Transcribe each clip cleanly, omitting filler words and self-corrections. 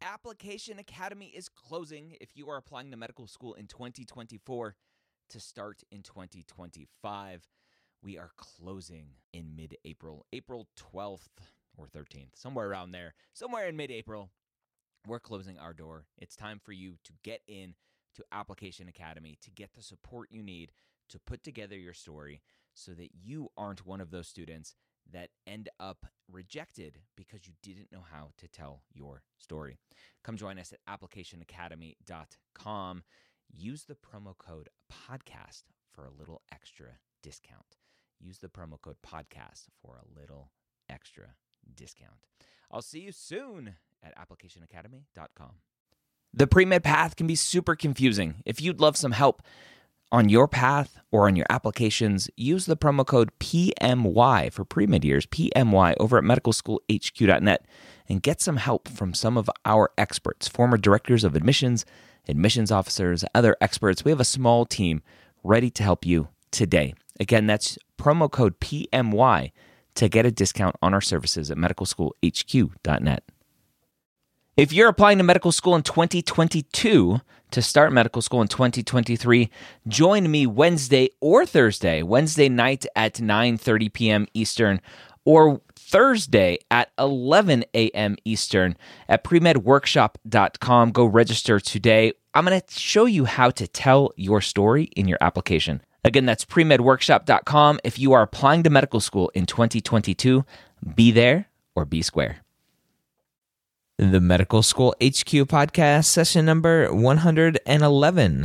Application Academy is closing if you are applying to medical school in 2024 to start in 2025. We are closing in mid-April, April 12th or 13th, somewhere around there, somewhere in mid-April. We're closing our door. It's time for you to get in to Application Academy to get the support you need to put together your story so that you aren't one of those students that end up rejected because you didn't know how to tell your story. Come join us at applicationacademy.com. Use the promo code podcast for a little extra discount. Use the promo code podcast for a little extra discount. I'll see you soon at applicationacademy.com. The pre-med path can be super confusing. If you'd love some help on your path or on your applications, use the promo code PMY for pre-med years, PMY, over at medicalschoolhq.net and get some help from some of our experts, former directors of admissions, admissions officers, other experts. We have a small team ready to help you today. Again, that's promo code PMY to get a discount on our services at medicalschoolhq.net. If you're applying to medical school in 2022 to start medical school in 2023, join me Wednesday or Thursday, Wednesday night at 9:30 p.m. Eastern, or Thursday at 11 a.m. Eastern at premedworkshop.com. Go register today. I'm going to show you how to tell your story in your application. Again, that's premedworkshop.com. If you are applying to medical school in 2022, be there or be square. The Medical School HQ podcast, session number 111.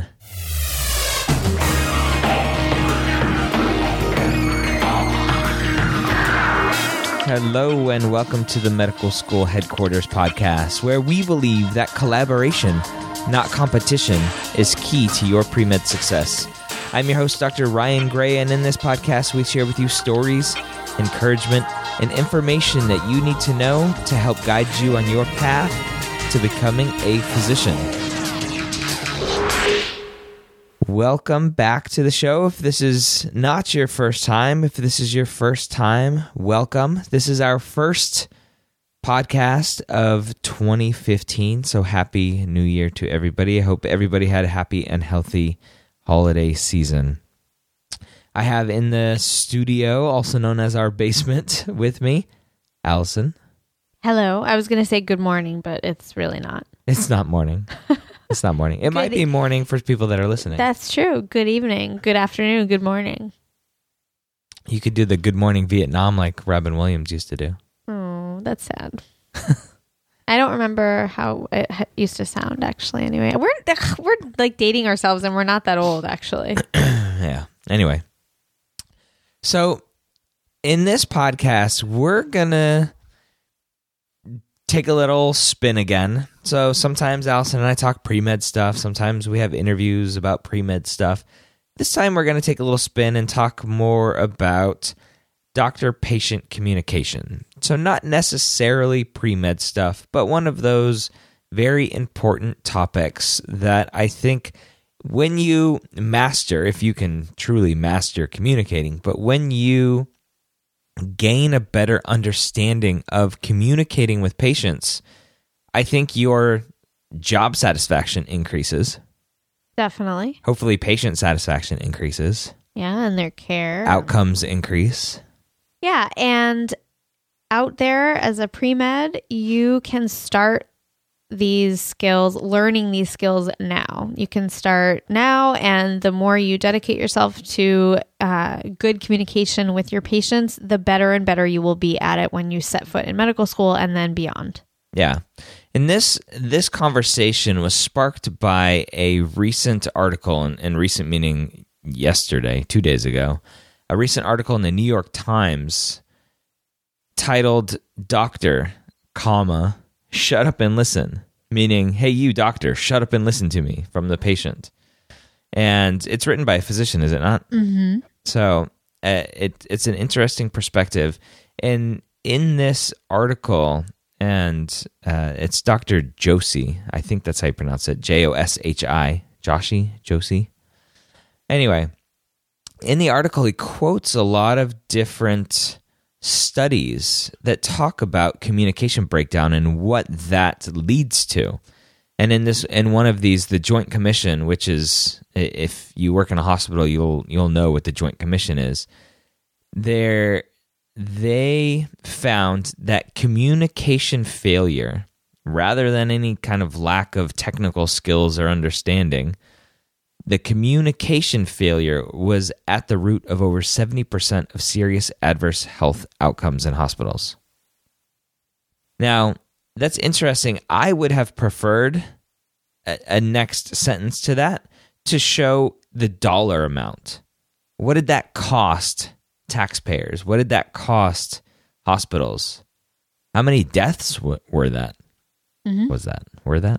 Hello and welcome to the Medical School Headquarters podcast, where we believe that collaboration, not competition, is key to your pre-med success. I'm your host, Dr. Ryan Gray, and in this podcast, we share with you stories, encouragement, and information that you need to know to help guide you on your path to becoming a physician. Welcome back to the show. If this is not your first time, if this is your first time, welcome. This is our first podcast of 2015, so happy New Year to everybody. I hope everybody had a happy and healthy holiday season. I have in the studio, also known as our basement, with me, Allison. Hello. I was going to say good morning, but it's really not. It's not morning. It's not morning. It might be morning for people that are listening. That's true. Good evening, good afternoon, good morning. You could do the good morning Vietnam like Robin Williams used to do. Oh, that's sad. I don't remember how it used to sound, actually, anyway. We're like dating ourselves, and we're not that old, actually. Yeah. Anyway. So, in this podcast, we're going to take a little spin again. So, sometimes Allison and I talk pre-med stuff. Sometimes we have interviews about pre-med stuff. This time, we're going to take a little spin and talk more about doctor-patient communication. So, not necessarily pre-med stuff, but one of those very important topics that I think when you master, if you can truly master communicating, but when you gain a better understanding of communicating with patients, I think your job satisfaction increases. Definitely. Hopefully patient satisfaction increases. Yeah, and their care. Outcomes increase. Yeah, and out there as a pre-med, you can start these skills, learning these skills now. You can start now, and the more you dedicate yourself to good communication with your patients, the better and better you will be at it when you set foot in medical school and then beyond. Yeah. And this conversation was sparked by a recent article, and recent meaning yesterday, 2 days ago, a recent article in the New York Times titled, Doctor, shut up and listen, meaning, hey, you doctor, shut up and listen to me, from the patient. And it's written by a physician, is it not? Mm-hmm. So it's an interesting perspective. And in this article, and it's Dr. Joshi, I think that's how you pronounce it, Joshi. Anyway, in the article, he quotes a lot of different studies that talk about communication breakdown and what that leads to. And in one of these, the Joint Commission, which is, if you work in a hospital, you'll know what the Joint Commission is. They found that communication failure, rather than any kind of lack of technical skills or understanding, the communication failure was at the root of over 70% of serious adverse health outcomes in hospitals. Now, that's interesting. I would have preferred a next sentence to that to show the dollar amount. What did that cost taxpayers? What did that cost hospitals? How many deaths were that? Mm-hmm. Were there?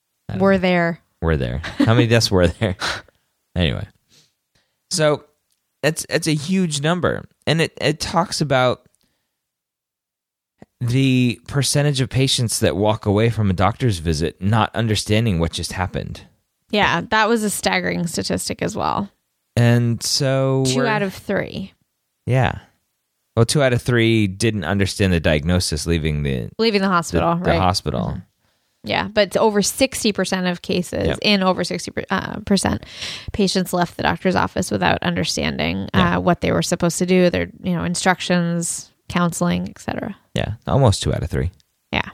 How many deaths were there? Anyway, so it's a huge number, and it talks about the percentage of patients that walk away from a doctor's visit not understanding what just happened. Yeah, that was a staggering statistic as well. And so 2 out of 3. Yeah. Well, 2 out of 3 didn't understand the diagnosis leaving the hospital, right? The hospital. Mm-hmm. Yeah, but over 60% of cases, in over 60% patients left the doctor's office without understanding what they were supposed to do, their instructions, counseling, etc. Yeah, almost 2 out of 3. Yeah.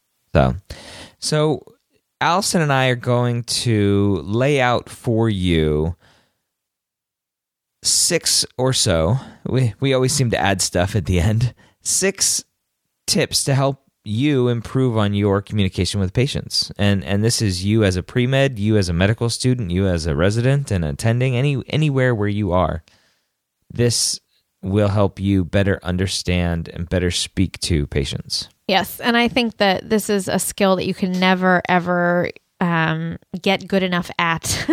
So Allison and I are going to lay out for you 6 or so. We always seem to add stuff at the end. 6 tips to help you improve on your communication with patients. And this is you as a pre-med, you as a medical student, you as a resident and attending, anywhere where you are. This will help you better understand and better speak to patients. Yes, and I think that this is a skill that you can never, ever get good enough at.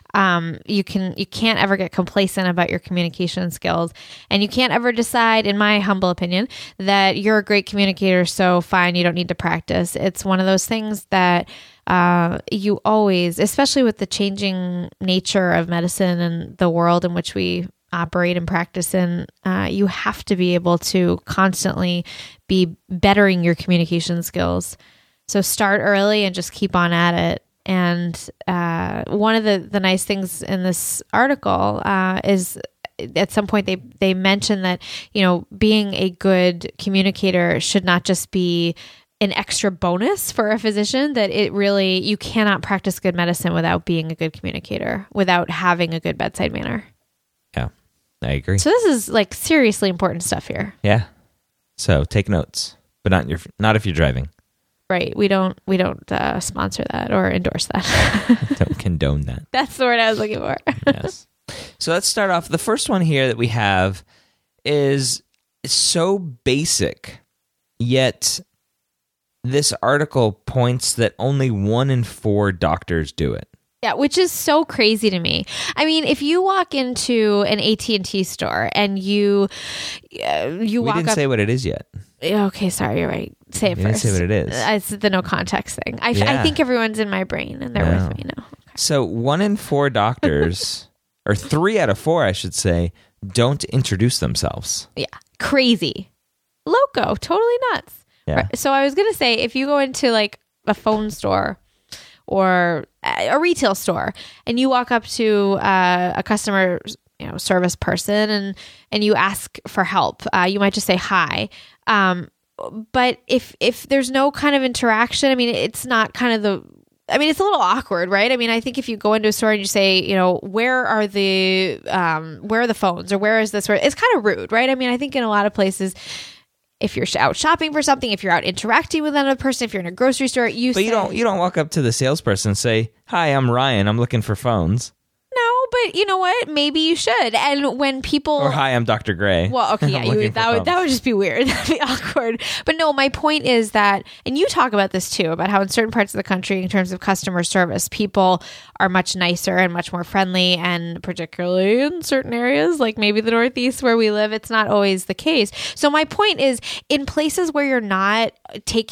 You can't ever get complacent about your communication skills, and you can't ever decide, in my humble opinion, that you're a great communicator, so fine, you don't need to practice. It's one of those things that you always, especially with the changing nature of medicine and the world in which we operate and practice in, you have to be able to constantly be bettering your communication skills. So start early and just keep on at it. And one of the nice things in this article is at some point they mention that, being a good communicator should not just be an extra bonus for a physician, that you cannot practice good medicine without being a good communicator, without having a good bedside manner. Yeah, I agree. So this is like seriously important stuff here. Yeah. So take notes, but not if you're driving. Right. We don't sponsor that or endorse that. Don't condone that. That's the word I was looking for. Yes. So let's start off. The first one here that we have is so basic, yet this article points that only 1 in 4 doctors do it. Yeah, which is so crazy to me. I mean, if you walk into an AT&T store and you walk up... We didn't say what it is yet. Okay, sorry, you're right. Say it first. Didn't say what it is. It's the no context thing. I think everyone's in my brain and they're with me now. Okay. So 1 in 4 doctors, or 3 out of 4, I should say, don't introduce themselves. Yeah, crazy. Loco, totally nuts. Yeah. Right. So I was going to say, if you go into like a phone store or a retail store and you walk up to a customer service person and you ask for help, you might just say hi. But if there's no kind of interaction, I mean, it's not kind of it's a little awkward, right? I mean, I think if you go into a store and you say, where are the phones, or where is this? It's kind of rude, right? I mean, I think in a lot of places, if you're out shopping for something, if you're out interacting with another person, if you're in a grocery store, you don't walk up to the salesperson and say, "Hi, I'm Ryan. I'm looking for phones." No, but you know what? Maybe you should. And when people... Or, "Hi, I'm Dr. Gray." Well, okay, yeah, that would just be weird. That'd be awkward. But no, my point is that, and you talk about this too, about how in certain parts of the country, in terms of customer service, people are much nicer and much more friendly, and particularly in certain areas, like maybe the Northeast where we live, it's not always the case. So my point is, in places where you're not taking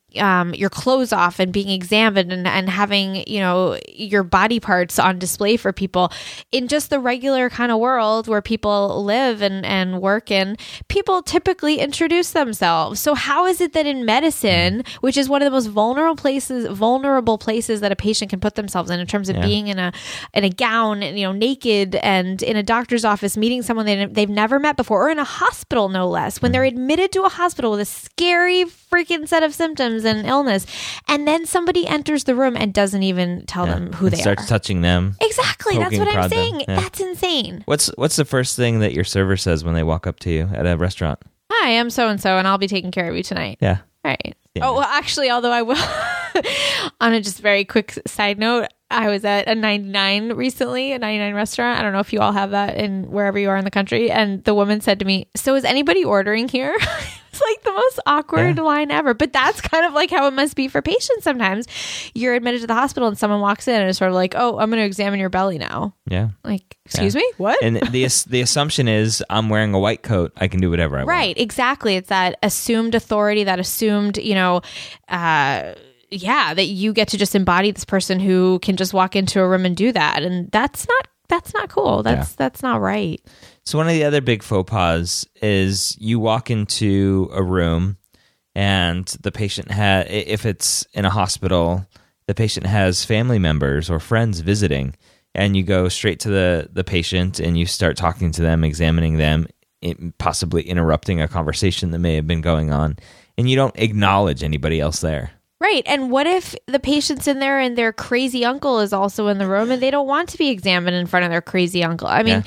your clothes off and being examined and having, your body parts on display for people in just the regular kind of world where people live and work in, people typically introduce themselves. So how is it that in medicine, which is one of the most vulnerable places that a patient can put themselves in terms of being in a gown, naked and in a doctor's office, meeting someone they've never met before, or in a hospital, no less, when they're admitted to a hospital with a scary freaking set of symptoms and illness, and then somebody enters the room and doesn't even tell them who they starts touching them. Exactly. That's what I'm saying. Yeah. That's insane. What's the first thing that your server says when they walk up to you at a restaurant? Hi, I'm so-and-so, and I'll be taking care of you tonight. Yeah. Right. Yeah. Oh, well, actually, although I will, on a just very quick side note, I was at a 99 recently, a 99 restaurant. I don't know if you all have that in wherever you are in the country. And the woman said to me, "So is anybody ordering here?" It's like the most awkward line ever. But that's kind of like how it must be for patients sometimes. You're admitted to the hospital and someone walks in and is sort of like, "Oh, I'm going to examine your belly now." Yeah. Like, excuse me? What? And the assumption is I'm wearing a white coat. I can do whatever I want. Right. Exactly. It's that assumed authority, that assumed, that you get to just embody this person who can just walk into a room and do that. And that's not cool. That's not right. So one of the other big faux pas is you walk into a room and the patient if it's in a hospital, the patient has family members or friends visiting, and you go straight to the patient and you start talking to them, examining them, possibly interrupting a conversation that may have been going on, and you don't acknowledge anybody else there. Right. And what if the patient's in there and their crazy uncle is also in the room and they don't want to be examined in front of their crazy uncle? I mean,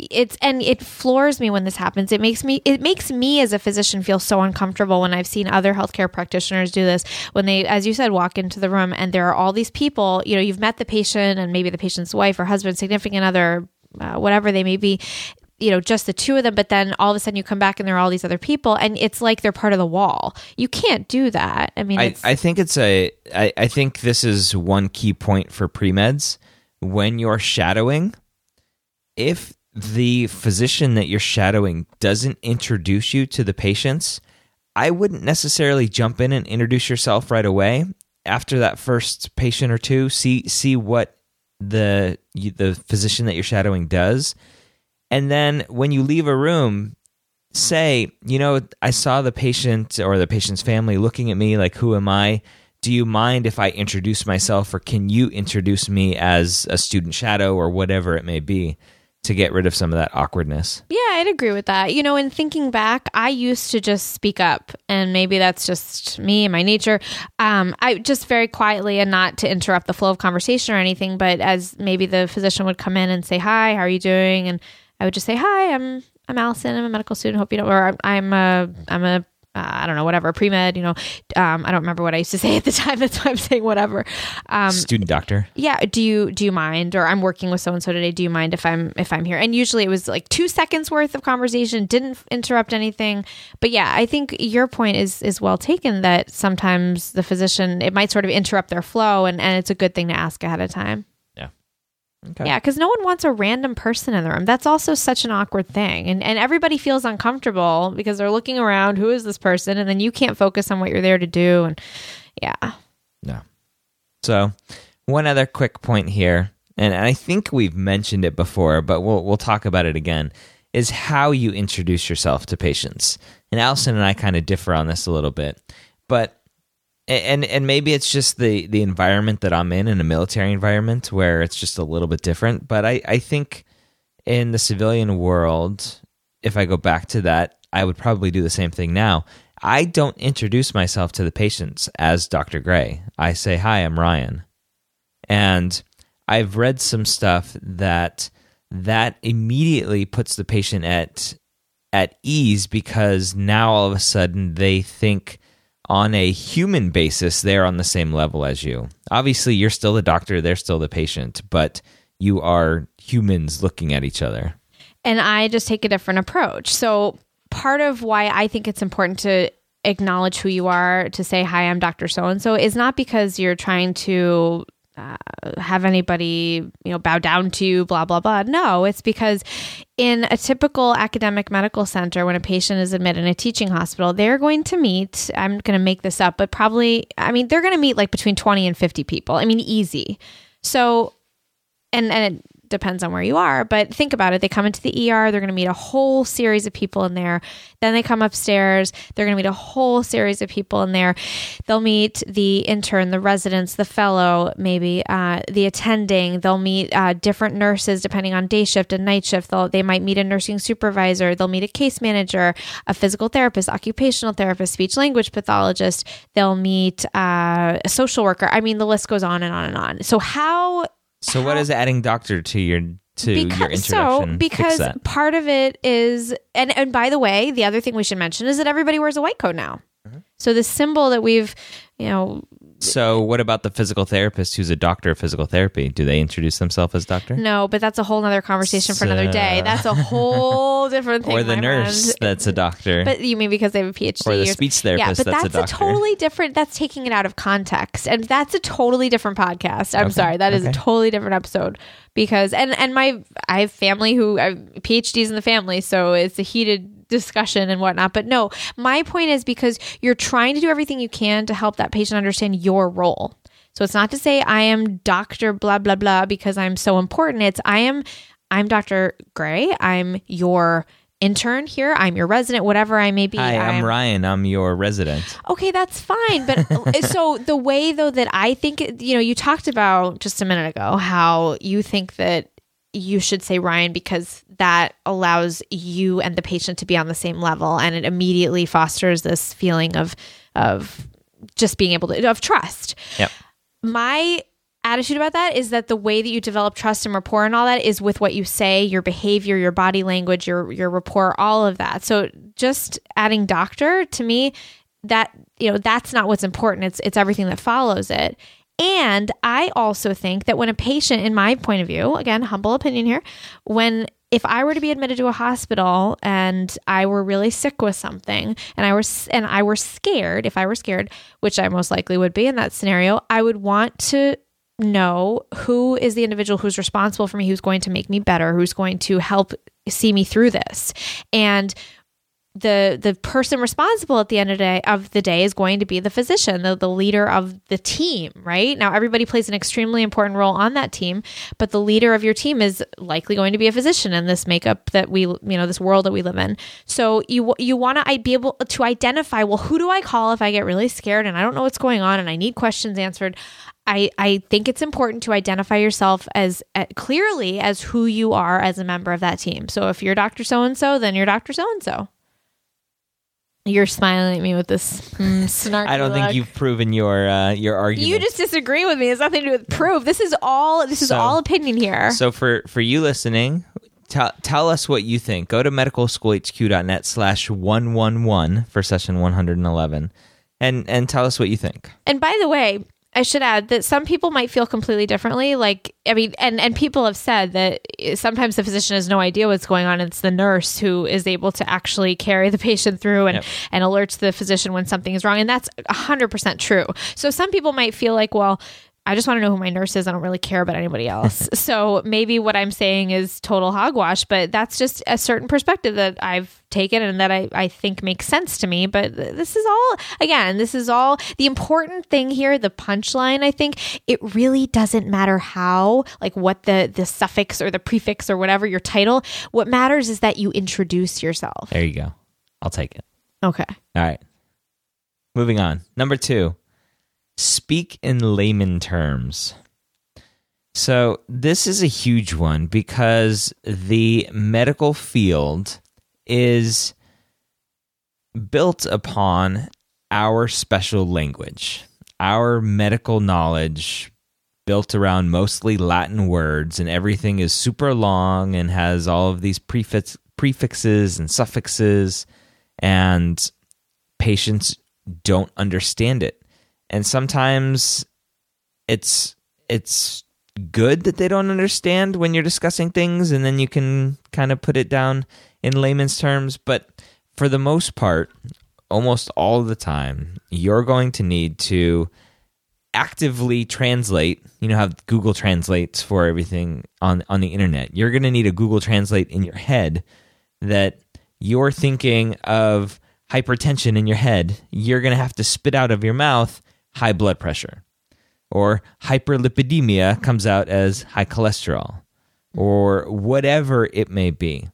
it floors me when this happens. It makes me as a physician feel so uncomfortable when I've seen other healthcare practitioners do this, when they, as you said, walk into the room and there are all these people, you've met the patient and maybe the patient's wife or husband, significant other, whatever they may be, just the two of them, but then all of a sudden you come back and there are all these other people and it's like they're part of the wall. You can't do that. I mean, I think I think this is one key point for pre-meds. When you're shadowing, if the physician that you're shadowing doesn't introduce you to the patients, I wouldn't necessarily jump in and introduce yourself right away. After that first patient or two, see what the physician that you're shadowing does. And then when you leave a room, say, I saw the patient or the patient's family looking at me like, who am I? Do you mind if I introduce myself, or can you introduce me as a student shadow or whatever it may be, to get rid of some of that awkwardness? Yeah, I'd agree with that. In thinking back, I used to just speak up, and maybe that's just me and my nature. I just very quietly, and not to interrupt the flow of conversation or anything, but as maybe the physician would come in and say, "Hi, how are you doing?" And I would just say, "Hi, I'm Allison. I'm a medical student. Hope you know," or I'm a I don't know, whatever, pre-med, I don't remember what I used to say at the time. That's why I'm saying whatever. Student doctor. Yeah. Do you mind? Or I'm working with so-and-so today. Do you mind if I'm here? And usually it was like 2 seconds worth of conversation, didn't interrupt anything. But yeah, I think your point is well taken, that sometimes the physician, it might sort of interrupt their flow, and it's a good thing to ask ahead of time. Okay. Yeah, because no one wants a random person in the room. That's also such an awkward thing. And everybody feels uncomfortable because they're looking around, who is this person? And then you can't focus on what you're there to do. And yeah. No. So one other quick point here, and I think we've mentioned it before, but we'll talk about it again, is how you introduce yourself to patients. And Allison and I kind of differ on this a little bit. But And maybe it's just the environment that I'm in a military environment, where it's just a little bit different. But I think in the civilian world, if I go back to that, I would probably do the same thing now. I don't introduce myself to the patients as Dr. Gray. I say, "Hi, I'm Ryan." And I've read some stuff that immediately puts the patient at ease, because now all of a sudden they think on a human basis, they're on the same level as you. Obviously, you're still the doctor, they're still the patient, but you are humans looking at each other. And I just take a different approach. So part of why I think it's important to acknowledge who you are, to say, "Hi, I'm Dr. So-and-so," is not because you're trying to have anybody, bow down to you, blah, blah, blah. No, it's because in a typical academic medical center, when a patient is admitted in a teaching hospital, they're going to meet, I'm going to make this up, but probably, they're going to meet like between 20 and 50 people. Easy. So, and it depends on where you are, but think about it. They come into the ER, they're going to meet a whole series of people in there. Then they come upstairs, they're going to meet a whole series of people in there. They'll meet the intern, the residents, the fellow, maybe the attending. They'll meet different nurses depending on day shift and night shift. They might meet a nursing supervisor. They'll meet a case manager, a physical therapist, occupational therapist, speech language pathologist. They'll meet a social worker. The list goes on and on and on. So what is adding doctor to your introduction? Because part of it is, and by the way, the other thing we should mention is that everybody wears a white coat now. Mm-hmm. So the symbol that we've, So what about the physical therapist who's a doctor of physical therapy? Do they introduce themselves as doctor? No, but that's a whole other conversation for another day. That's a whole different thing. Or the nurse that's a doctor. But you mean because they have a PhD? Or the speech therapist that's a doctor. That's a totally different, that's taking it out of context. And that's a totally different podcast. I'm sorry. That is a totally different episode. Because, I have family who have PhDs in the family, so it's a heated discussion and whatnot. But no, my point is because you're trying to do everything you can to help that patient understand your role. So it's not to say I am Dr. blah, blah, blah, because I'm so important. It's I'm Dr. Gray. I'm your intern here. I'm your resident, whatever I may be. Hi, I'm Ryan. I'm your resident. Okay, that's fine. But so the way though that I think, you talked about just a minute ago how you think that you should say Ryan because that allows you and the patient to be on the same level, and it immediately fosters this feeling of just being able to of trust. Yep. My attitude about that is that the way that you develop trust and rapport and all that is with what you say, your behavior, your body language, your rapport, all of that. So just adding doctor to me, that that's not what's important. It's everything that follows it. And I also think that when a patient, in my point of view, again, humble opinion here, if I were to be admitted to a hospital and I were really sick with something and I were scared, if I were scared, which I most likely would be in that scenario, I would want to know who is the individual who's responsible for me, who's going to make me better, who's going to help see me through this. And the person responsible at the end of the day is going to be the physician, the leader of the team, right? Now, everybody plays an extremely important role on that team, but the leader of your team is likely going to be a physician in this makeup that this world that we live in. So you want to be able to identify, well, who do I call if I get really scared and I don't know what's going on and I need questions answered? I think it's important to identify yourself as clearly as who you are as a member of that team. So if you're Dr. So-and-so, then you're Dr. So-and-so. You're smiling at me with this snarky I don't think you've proven your argument. You just disagree with me. It's nothing to do with proof. This is all opinion here. So for you listening, tell us what you think. Go to medicalschoolhq.net/111 for session 111 and tell us what you think. And by the way, I should add that some people might feel completely differently. And people have said that sometimes the physician has no idea what's going on. It's the nurse who is able to actually carry the patient through and alerts the physician when something is wrong. And that's 100% true. So some people might feel like, well, I just want to know who my nurse is. I don't really care about anybody else. So maybe what I'm saying is total hogwash, but that's just a certain perspective that I've taken and that I think makes sense to me. But this is all the important thing here, the punchline. I think it really doesn't matter how, what the suffix or the prefix or whatever your title, what matters is that you introduce yourself. There you go. I'll take it. Okay. All right. Moving on. Number 2. Speak in layman terms. So this is a huge one because the medical field is built upon our special language, our medical knowledge built around mostly Latin words, and everything is super long and has all of these prefixes and suffixes, and patients don't understand it. And sometimes it's good that they don't understand when you're discussing things, and then you can kind of put it down in layman's terms. But for the most part, almost all the time, you're going to need to actively translate, you know how Google translates for everything on the internet. You're going to need a Google Translate in your head that you're thinking of hypertension in your head. You're going to have to spit out of your mouth high blood pressure, or hyperlipidemia comes out as high cholesterol, or whatever it may be.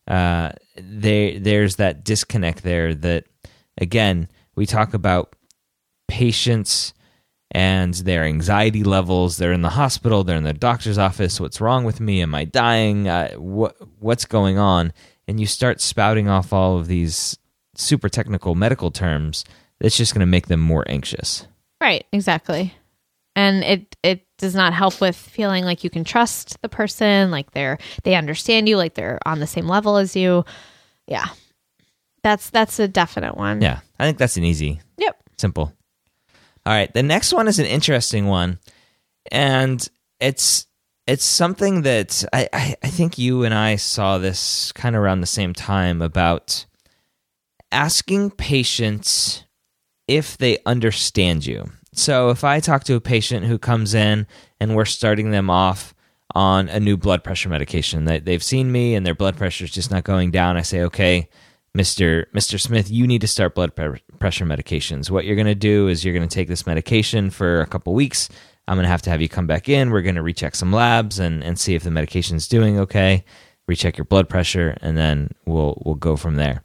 There's that disconnect there that, again, we talk about patients and their anxiety levels. They're in the hospital, they're in the doctor's office. What's wrong with me? Am I dying? What's going on? And you start spouting off all of these super technical medical terms. That's just going to make them more anxious. Right, exactly. And it does not help with feeling like you can trust the person, like they understand you, like they're on the same level as you. Yeah. That's a definite one. Yeah, I think that's an easy. Yep. Simple. All right, the next one is an interesting one, and it's something that I think you and I saw this kind of around the same time, about asking patients if they understand you. So if I talk to a patient who comes in and we're starting them off on a new blood pressure medication, they've seen me and their blood pressure is just not going down, I say, okay, Mr. Smith, you need to start blood pressure medications. What you're going to do is you're going to take this medication for a couple weeks. I'm going to have you come back in. We're going to recheck some labs and see if the medication's doing okay. Recheck your blood pressure, and then we'll go from there.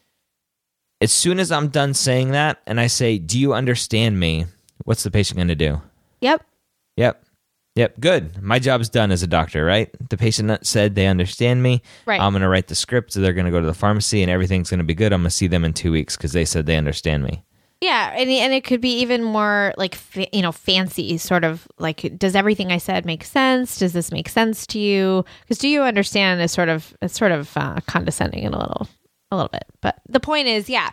As soon as I'm done saying that and I say, do you understand me? What's the patient going to do? Yep. Good. My job's done as a doctor, right? The patient said they understand me. Right. I'm going to write the script. So they're going to go to the pharmacy and everything's going to be good. I'm going to see them in 2 weeks because they said they understand me. Yeah. And it could be even more like, fancy, sort of like, does everything I said make sense? Does this make sense to you? Because do you understand is sort of condescending in a little bit. But the point is, yeah,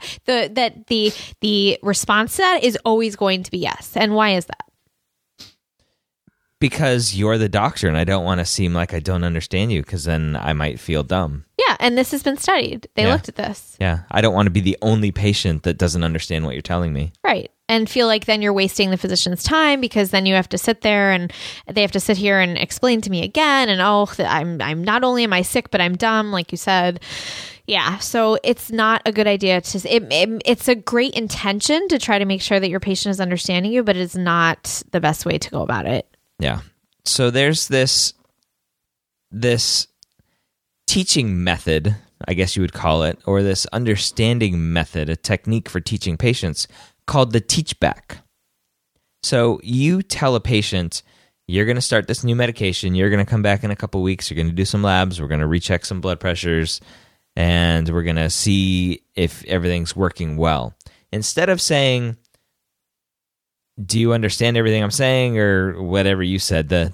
the response to that is always going to be yes. And why is that? Because you're the doctor and I don't want to seem like I don't understand you, because then I might feel dumb. Yeah, and this has been studied. They looked at this. Yeah, I don't want to be the only patient that doesn't understand what you're telling me. Right. And feel like then you're wasting the physician's time, because then you have to sit there and they have to sit here and explain to me again. And I'm not only am I sick, but I'm dumb, like you said. Yeah. So it's not a good idea it's a great intention to try to make sure that your patient is understanding you, but it's not the best way to go about it. Yeah. So there's this teaching method, I guess you would call it, or this understanding method, a technique for teaching patients called the teach back. So you tell a patient, you're going to start this new medication, you're going to come back in a couple weeks, you're going to do some labs, we're going to recheck some blood pressures, and we're going to see if everything's working well. Instead of saying, do you understand everything I'm saying, or whatever you said, the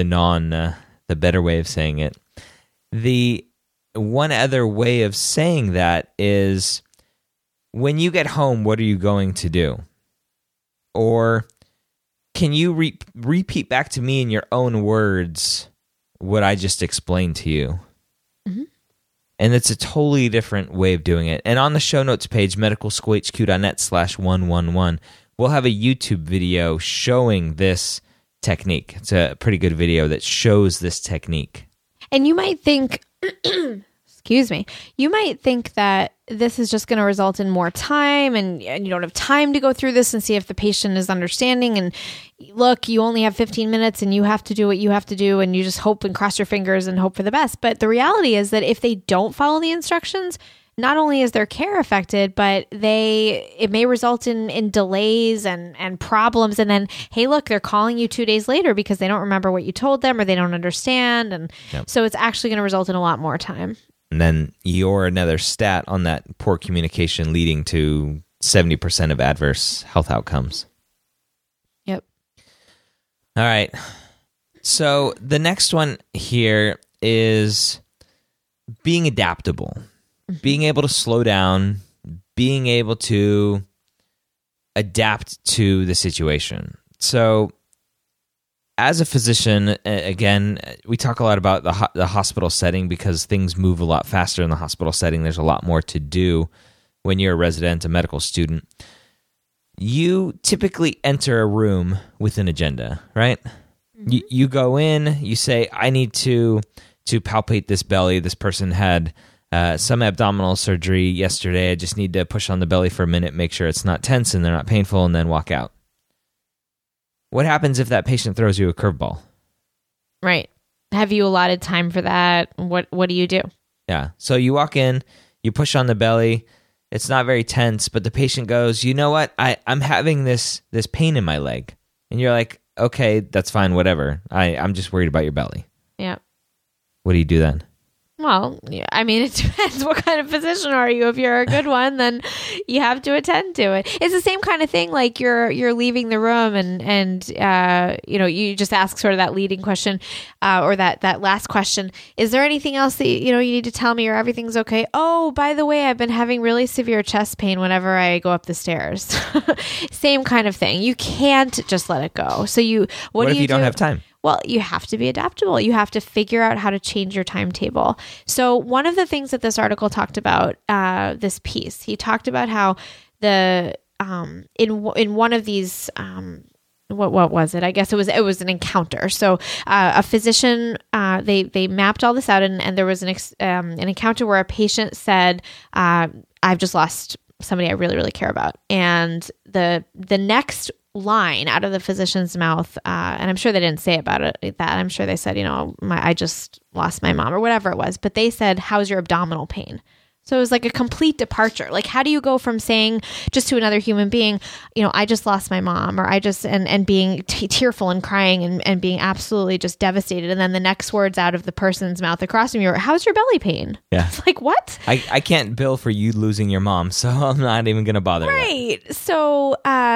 better way of saying it. The one other way of saying that is, when you get home, what are you going to do? Or can you repeat back to me in your own words what I just explained to you? Mm-hmm. And it's a totally different way of doing it. And on the show notes page, medicalschoolhq.net/111, we'll have a YouTube video showing this technique. It's a pretty good video that shows this technique. And you might think, excuse me, you might think that this is just going to result in more time and you don't have time to go through this and see if the patient is understanding. And look, you only have 15 minutes and you have to do what you have to do, and you just hope and cross your fingers and hope for the best. But the reality is that if they don't follow the instructions, not only is their care affected, but it may result in delays and problems. And then, hey, look, they're calling you 2 days later because they don't remember what you told them or they don't understand. And so it's actually going to result in a lot more time. And then you're another stat on that poor communication leading to 70% of adverse health outcomes. Yep. All right. So the next one here is being adaptable. Being able to slow down, being able to adapt to the situation. So as a physician, again, we talk a lot about the hospital setting because things move a lot faster in the hospital setting. There's a lot more to do when you're a resident, a medical student. you typically enter a room with an agenda, right? You go in, you say, I need to palpate this belly. This person had some abdominal surgery yesterday. I just need to push on the belly for a minute, make sure it's not tense and they're not painful, and then walk out. What happens if that patient throws you a curveball? Right. Have you allotted time for that? What do you do? Yeah. So you walk in, you push on the belly. It's not very tense, but the patient goes, you know what? I'm having this pain in my leg. And you're like, okay, that's fine, whatever. I'm just worried about your belly. Yeah. What do you do then? Well, I mean, it depends. What kind of physician are you? If you're a good one, then you have to attend to it. It's the same kind of thing. Like you're leaving the room, and you just ask sort of that leading question, or that last question. Is there anything else that you need to tell me, or everything's okay? Oh, by the way, I've been having really severe chest pain whenever I go up the stairs. Same kind of thing. You can't just let it go. So what if you don't have time? Well, you have to be adaptable. You have to figure out how to change your timetable. So one of the things that this article talked about, this piece, he talked about how in one of these, what was it? I guess it was an encounter. So a physician, they mapped all this out, and there was an encounter where a patient said, "I've just lost somebody I really, really care about," and the next line out of the physician's mouth, and I'm sure they didn't say about it that. I'm sure they said, I just lost my mom or whatever it was, but they said, "How's your abdominal pain?" So it was like a complete departure. Like, how do you go from saying just to another human being, I just lost my mom, or I just, and being tearful and crying and being absolutely just devastated. And then the next words out of the person's mouth across from you are, "How's your belly pain?" Yeah. It's like, what? I can't bill for you losing your mom, so I'm not even going to bother. Right. So,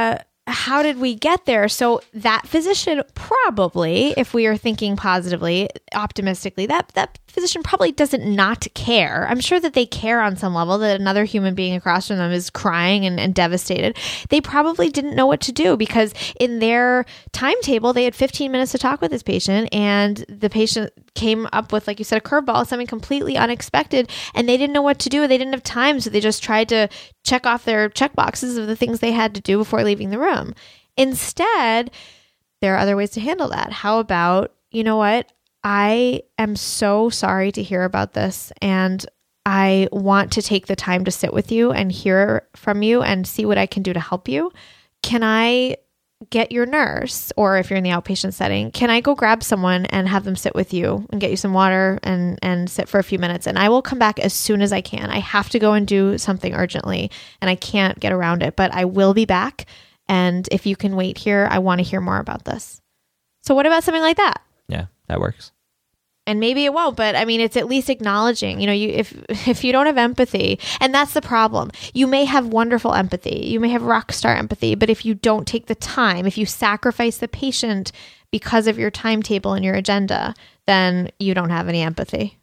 how did we get there? So that physician probably, if we are thinking positively, optimistically, that physician probably doesn't not care. I'm sure that they care on some level that another human being across from them is crying and devastated. They probably didn't know what to do because in their timetable, they had 15 minutes to talk with this patient, and the patient came up with, like you said, a curveball, something completely unexpected, and they didn't know what to do. They didn't have time, so they just tried to check off their check boxes of the things they had to do before leaving the room. Instead, there are other ways to handle that. How about, you know what? I am so sorry to hear about this, and I want to take the time to sit with you and hear from you and see what I can do to help you. Can I get your nurse, or if you're in the outpatient setting, can I go grab someone and have them sit with you and get you some water and sit for a few minutes? And I will come back as soon as I can. I have to go and do something urgently, and I can't get around it, but I will be back. And if you can wait here, I want to hear more about this. So what about something like that? Yeah, that works. And maybe it won't, but I mean, it's at least acknowledging, if you don't have empathy, and that's the problem, you may have wonderful empathy, you may have rock star empathy, but if you don't take the time, if you sacrifice the patient because of your timetable and your agenda, then you don't have any empathy.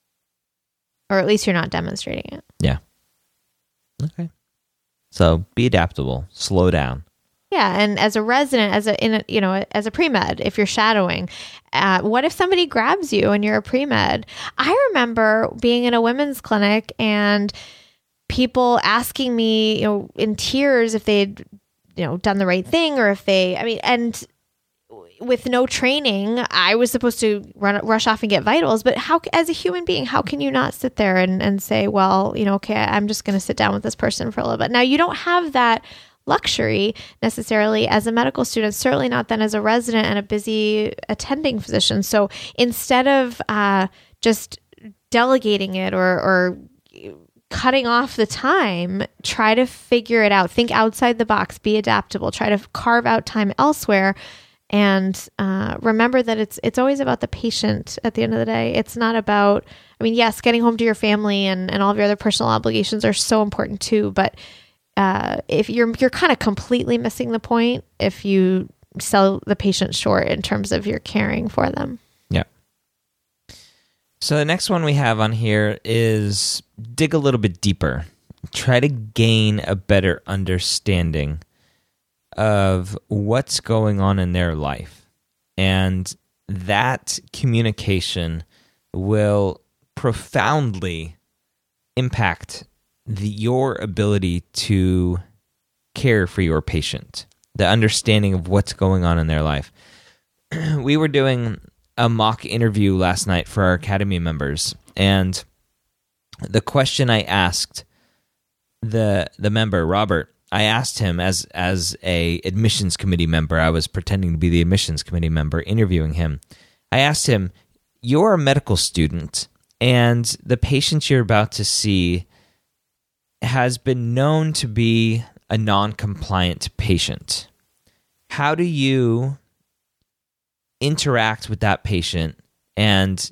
Or at least you're not demonstrating it. Yeah. Okay. So be adaptable, slow down. Yeah, and as a resident, as a pre-med, if you're shadowing, what if somebody grabs you and you're a pre-med? I remember being in a women's clinic and people asking me, in tears if they'd, done the right thing, or if and with no training, I was supposed to rush off and get vitals. But how, as a human being, how can you not sit there and say, well, okay, I'm just going to sit down with this person for a little bit. Now, you don't have that luxury necessarily as a medical student, certainly not then as a resident and a busy attending physician. So instead of just delegating it or cutting off the time, try to figure it out. Think outside the box, be adaptable, try to carve out time elsewhere. And remember that it's always about the patient at the end of the day. It's not about, yes, getting home to your family and all of your other personal obligations are so important too, but if you're kind of completely missing the point if you sell the patient short in terms of your caring for them. Yeah. So the next one we have on here is dig a little bit deeper. Try to gain a better understanding of what's going on in their life. And that communication will profoundly impact your ability to care for your patient, the understanding of what's going on in their life. We were doing a mock interview last night for our Academy members, and the question I asked the member, Robert, I asked him as a admissions committee member. I was pretending to be the admissions committee member interviewing him. I asked him, you're a medical student, and the patient you're about to see has been known to be a non-compliant patient. How do you interact with that patient and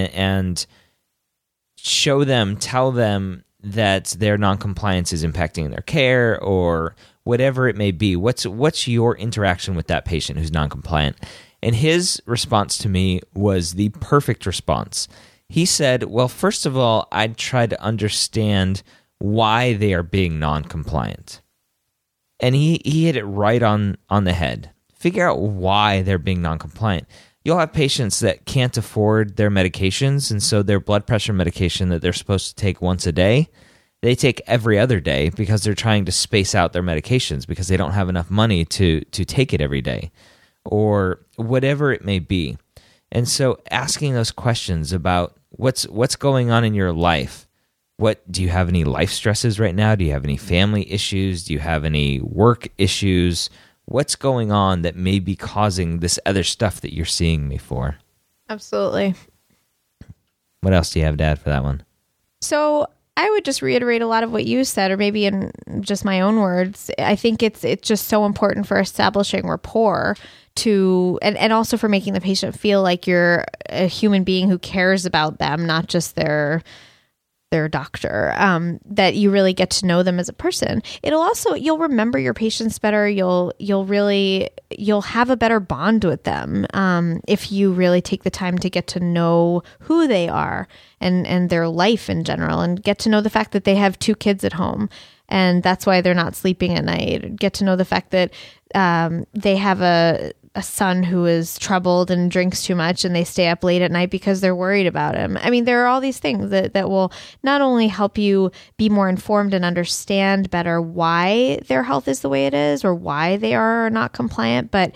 show them, tell them that their non-compliance is impacting their care or whatever it may be? What's your interaction with that patient who's non-compliant? And his response to me was the perfect response. He said, well, first of all, I'd try to understand why they are being non-compliant. And he hit it right on the head. Figure out why they're being non-compliant. You'll have patients that can't afford their medications, and so their blood pressure medication that they're supposed to take once a day, they take every other day because they're trying to space out their medications because they don't have enough money to take it every day, or whatever it may be. And so asking those questions about what's going on in your life. What do you have any life stresses right now? Do you have any family issues? Do you have any work issues? What's going on that may be causing this other stuff that you're seeing me for? Absolutely. What else do you have to add for that one? So I would just reiterate a lot of what you said, or maybe in just my own words. I think it's just so important for establishing rapport and also for making the patient feel like you're a human being who cares about them, not just their doctor, that you really get to know them as a person. You'll remember your patients better. You'll have a better bond with them if you really take the time to get to know who they are and their life in general, and get to know the fact that they have 2 kids at home and that's why they're not sleeping at night. Get to know the fact that they have a son who is troubled and drinks too much and they stay up late at night because they're worried about him. I mean, there are all these things that will not only help you be more informed and understand better why their health is the way it is or why they are not compliant, but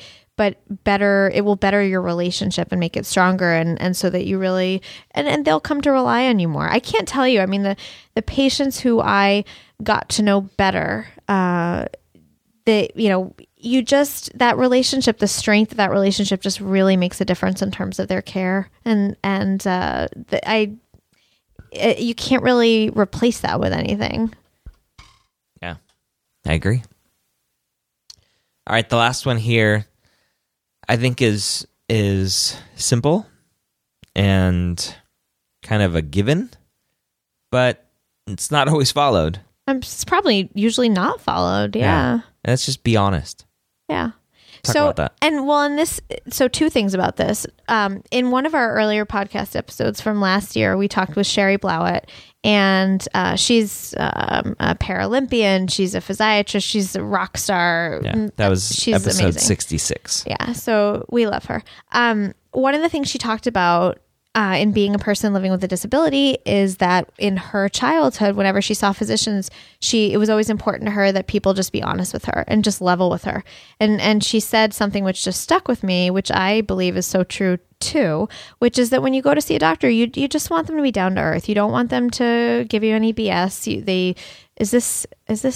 it will better your relationship and make it stronger. And so that you really, and they'll come to rely on you more. I can't tell you, I mean, the patients who I got to know better, that relationship, the strength of that relationship just really makes a difference in terms of their care. You can't really replace that with anything. Yeah, I agree. All right. The last one here, I think is simple and kind of a given, but it's not always followed. It's probably usually not followed. Yeah. Let's just be honest. Yeah. Talk about that. So 2 things about this. In one of our earlier podcast episodes from last year, we talked with Sherry Blowett, and she's a Paralympian. She's a physiatrist. She's a rock star. Yeah, that was she's episode amazing. 66. Yeah, so we love her. One of the things she talked about in being a person living with a disability is that in her childhood, whenever she saw physicians, it was always important to her that people just be honest with her and just level with her. And she said something which just stuck with me, which I believe is so true too, which is that when you go to see a doctor, you just want them to be down to earth. You don't want them to give you any BS. Is this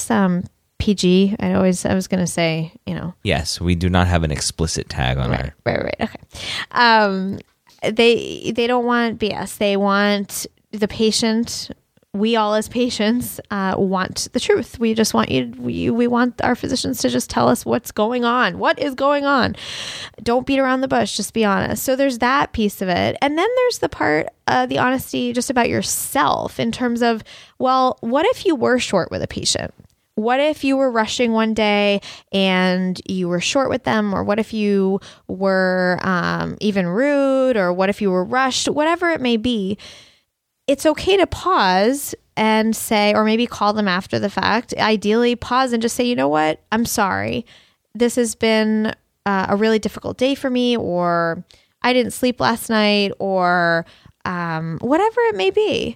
PG? I was going to say, Yes, we do not have an explicit tag on our. Right. Okay. They don't want BS. They want the patient. We all as patients want the truth. We just want we want our physicians to just tell us what's going on. What is going on? Don't beat around the bush. Just be honest. So there's that piece of it. And then there's the part, the honesty just about yourself in terms of, well, what if you were short with a patient? What if you were rushing one day and you were short with them? Or what if you were even rude? Or what if you were rushed? Whatever it may be, it's okay to pause and say, or maybe call them after the fact. Ideally, pause and just say, you know what? I'm sorry. This has been a really difficult day for me, or I didn't sleep last night, or whatever it may be.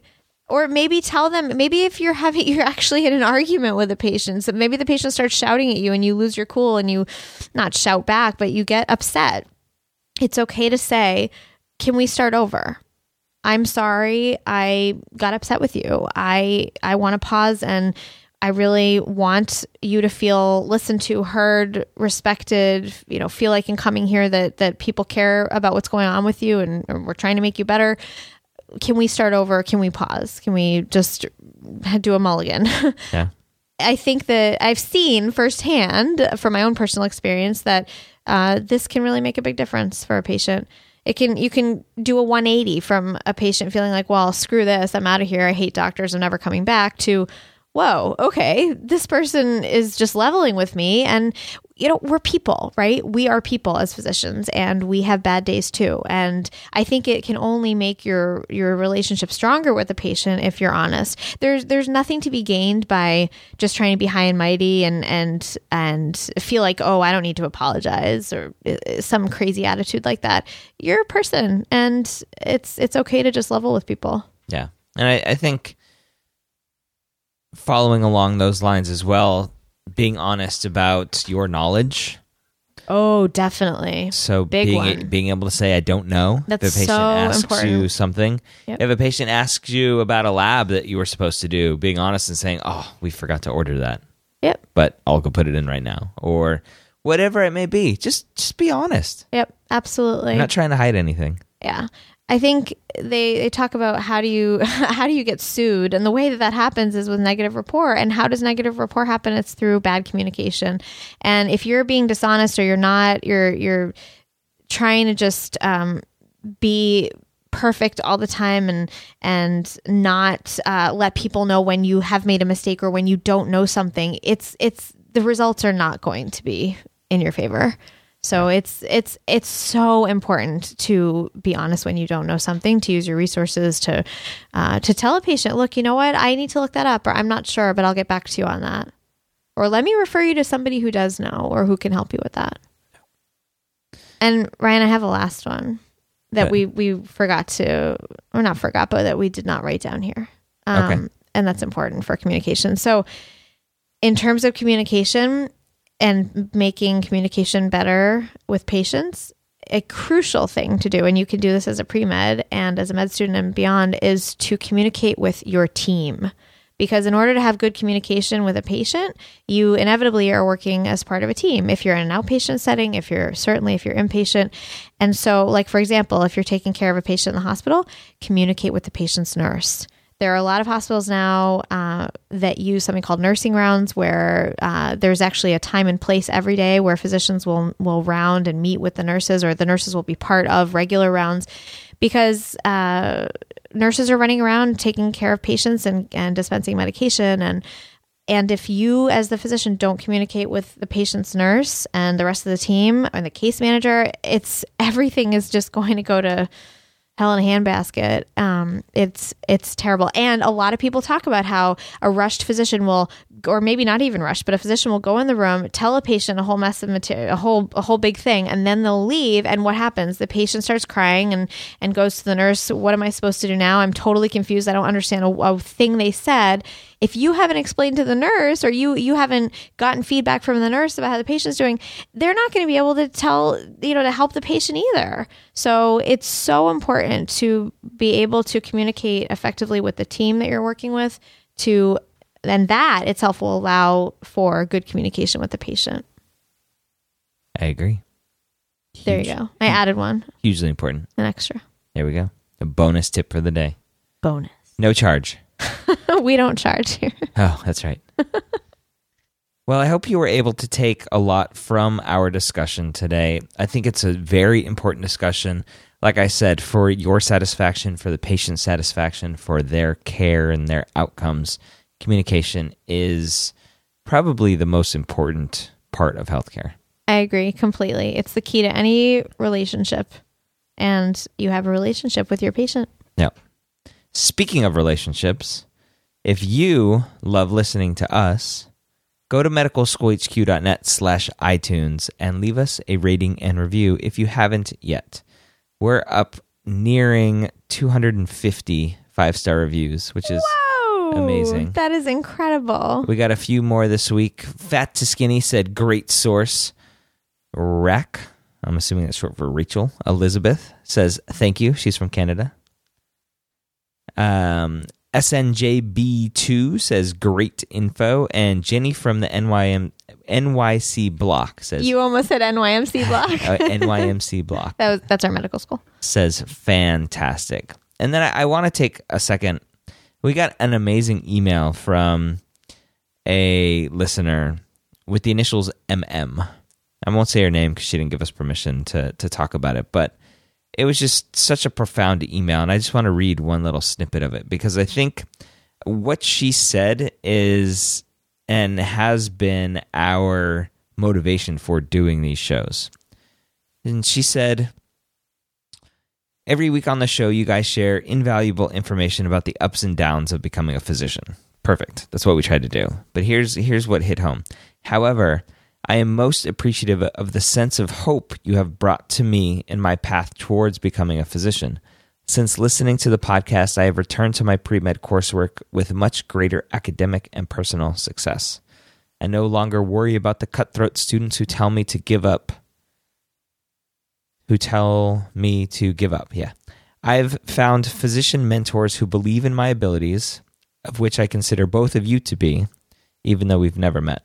Or maybe tell them, maybe if you're actually in an argument with a patient, so maybe the patient starts shouting at you and you lose your cool and you not shout back, but you get upset. It's okay to say, can we start over? I'm sorry. I got upset with you. I want to pause, and I really want you to feel listened to, heard, respected, feel like in coming here that people care about what's going on with you and we're trying to make you better. Can we start over? Can we pause? Can we just do a mulligan? Yeah. I think that I've seen firsthand from my own personal experience that this can really make a big difference for a patient. You can do a 180 from a patient feeling like, well, screw this, I'm out of here, I hate doctors, I'm never coming back, to, whoa, okay, this person is just leveling with me. And, we're people, right? We are people as physicians, and we have bad days too. And I think it can only make your relationship stronger with the patient if you're honest. There's nothing to be gained by just trying to be high and mighty and feel like, oh, I don't need to apologize, or some crazy attitude like that. You're a person, and it's okay to just level with people. Yeah. And I think following along those lines as well, being honest about your knowledge. Oh, definitely. So Big being able to say, I don't know. That's if a patient so asks important. you something. Yep. If a patient asks you about a lab that you were supposed to do, being honest and saying, oh, we forgot to order that. Yep. But I'll go put it in right now. Or whatever it may be. Just be honest. Yep, absolutely. I'm not trying to hide anything. Yeah. I think they talk about how do you get sued, and the way that happens is with negative rapport. And how does negative rapport happen? It's through bad communication. And if you're being dishonest, or you're trying to just be perfect all the time and not let people know when you have made a mistake or when you don't know something, it's the results are not going to be in your favor. So it's so important to be honest when you don't know something, to use your resources to tell a patient, look, you know what, I need to look that up, or I'm not sure, but I'll get back to you on that. Or let me refer you to somebody who does know or who can help you with that. And Ryan, I have a last one that we forgot to, or not forgot, but that we did not write down here. And that's important for communication. So in terms of communication, and making communication better with patients, a crucial thing to do, and you can do this as a pre-med and as a med student and beyond, is to communicate with your team. Because in order to have good communication with a patient, you inevitably are working as part of a team. If you're in an outpatient setting, if you're inpatient. And so, like, for example, if you're taking care of a patient in the hospital, communicate with the patient's nurse. There are a lot of hospitals now that use something called nursing rounds, where there's actually a time and place every day where physicians will round and meet with the nurses, or the nurses will be part of regular rounds, because nurses are running around taking care of patients and dispensing medication. And if you, as the physician, don't communicate with the patient's nurse and the rest of the team and the case manager, everything is just going to go to hell in a handbasket. It's terrible. And a lot of people talk about how a rushed physician will, or maybe not even rushed, but a physician will go in the room, tell a patient a whole mess of material, a whole big thing, and then they'll leave. And what happens? The patient starts crying and goes to the nurse. What am I supposed to do now? I'm totally confused. I don't understand a thing they said. If you haven't explained to the nurse, or you haven't gotten feedback from the nurse about how the patient's doing, they're not going to be able to to help the patient either. So it's so important to be able to communicate effectively with the team that you're working with, and that itself will allow for good communication with the patient. I agree. There you go. I added one. Hugely important. An extra. There we go. A bonus tip for the day. Bonus. No charge. We don't charge here. Oh, that's right. Well, I hope you were able to take a lot from our discussion today. I think it's a very important discussion. Like I said, for your satisfaction, for the patient's satisfaction, for their care and their outcomes, communication is probably the most important part of healthcare. I agree completely. It's the key to any relationship, and you have a relationship with your patient. Yeah. Speaking of relationships, if you love listening to us, go to medicalschoolhq.net/iTunes and leave us a rating and review if you haven't yet. We're up nearing 250 5-star reviews, which is amazing. That is incredible. We got a few more this week. Fat to Skinny said, great source. Rack, I'm assuming that's short for Rachel. Elizabeth says, thank you. She's from Canada. SNJB2 says, great info. And Jenny from the NYC block says... You almost said NYMC block. NYMC block. That's our medical school. Says, fantastic. And then I want to take a second. We got an amazing email from a listener with the initials MM. I won't say her name because she didn't give us permission to talk about it, but it was just such a profound email, and I just want to read one little snippet of it because I think what she said is and has been our motivation for doing these shows. And she said, every week on the show, you guys share invaluable information about the ups and downs of becoming a physician. Perfect. That's what we tried to do. But here's what hit home. However, I am most appreciative of the sense of hope you have brought to me in my path towards becoming a physician. Since listening to the podcast, I have returned to my pre-med coursework with much greater academic and personal success. I no longer worry about the cutthroat students who tell me to give up. Yeah. I've found physician mentors who believe in my abilities, of which I consider both of you to be, even though we've never met.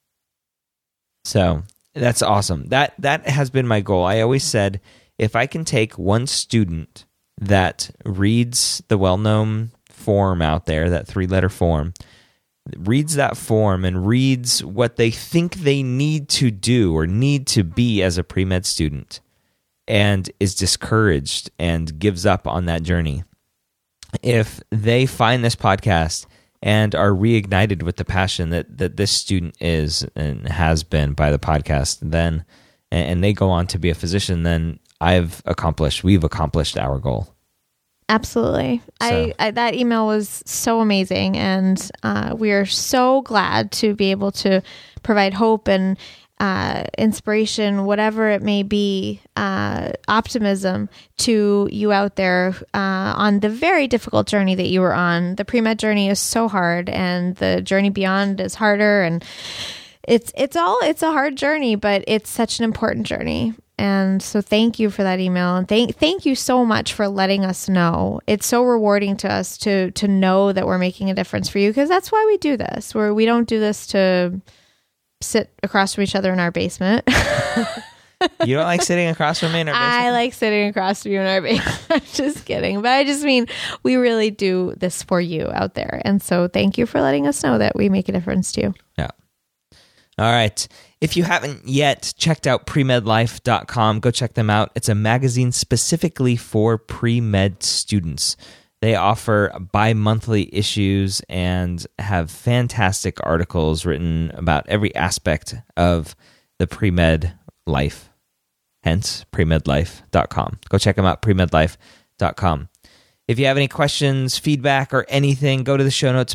So that's awesome. That has been my goal. I always said, if I can take one student that reads the well-known form out there, that 3-letter form, reads that form and reads what they think they need to do or need to be as a pre-med student and is discouraged and gives up on that journey, if they find this podcast and are reignited with the passion that this student is and has been by the podcast, then and they go on to be a physician, then we've accomplished our goal. Absolutely. So. I that email was so amazing, and we are so glad to be able to provide hope and inspiration, whatever it may be, optimism to you out there on the very difficult journey that you were on. The pre-med journey is so hard, and the journey beyond is harder, and it's a hard journey, but it's such an important journey. And so thank you for that email, and thank you so much for letting us know. It's so rewarding to us to know that we're making a difference for you, because that's why we do this. We don't do this to sit across from each other in our basement. You don't like sitting across from me in our basement? I like sitting across from you in our basement. I'm just kidding. But I just mean we really do this for you out there. And so thank you for letting us know that we make a difference to you. Yeah. All right. If you haven't yet checked out premedlife.com, go check them out. It's a magazine specifically for pre-med students. They offer bi-monthly issues and have fantastic articles written about every aspect of the pre-med life. Hence, premedlife.com. Go check them out, premedlife.com. If you have any questions, feedback, or anything, go to the show notes,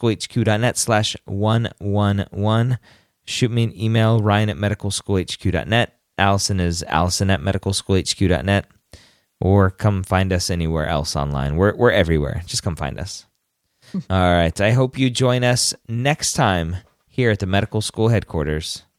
medicalschoolhq.net/111. Shoot me an email, ryan@medicalschoolhq.net. Allison is allison@medicalschoolhq.net. Or come find us anywhere else online. We're everywhere. Just come find us. All right. I hope you join us next time here at the Medical School Headquarters.